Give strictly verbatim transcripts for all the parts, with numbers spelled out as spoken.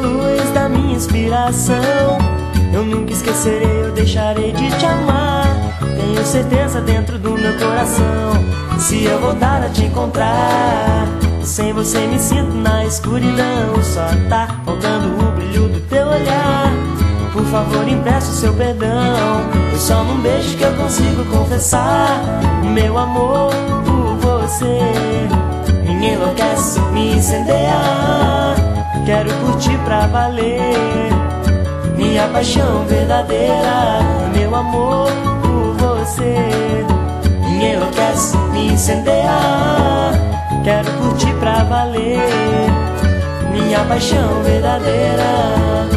luz da minha inspiração. Eu nunca esquecerei, eu deixarei de te amar. Tenho certeza dentro do meu coração, se eu voltar a te encontrar. Sem você me sinto na escuridão, só tá faltando o brilho do teu olhar. Por favor, empresta o seu perdão, foi só num beijo que eu consigo confessar o meu amor por você. Me enlouquece, me incendeia, quero curtir pra valer. Minha paixão verdadeira, meu amor por você. Me enlouquece, me incendeia, quero curtir pra valer. Minha paixão verdadeira.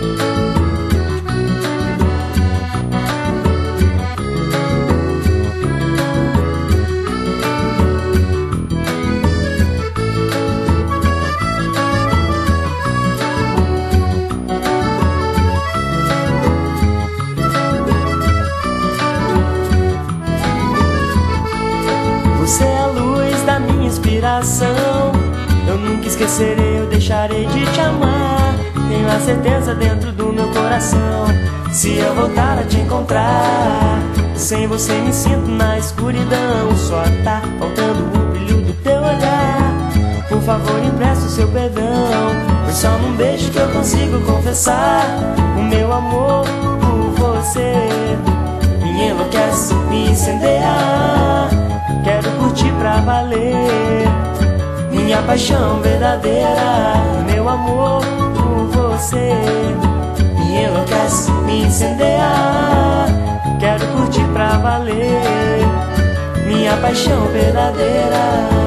Você é a luz da minha inspiração. Eu nunca esquecerei, eu deixarei de te amar. Tenho a certeza dentro do meu coração, se eu voltar a te encontrar. Sem você me sinto na escuridão, só tá faltando o brilho do teu olhar. Por favor, empresta o seu perdão, foi só num beijo que eu consigo confessar o meu amor por você. Me enlouquece, me incendeia, quero curtir pra valer. Minha paixão verdadeira, meu amor por você. Me enlouquece, me incendeia, quero curtir pra valer. Minha paixão verdadeira.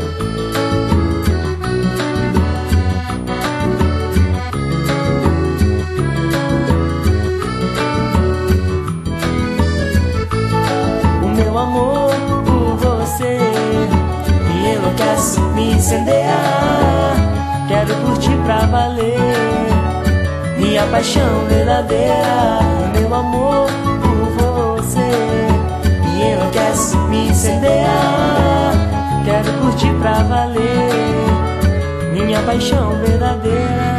Meu amor por você me enlouquece, me incendeia, quero curtir pra valer. Minha paixão verdadeira, meu amor por você. Me enlouquece, me incendeia, quero curtir pra valer. Minha paixão verdadeira.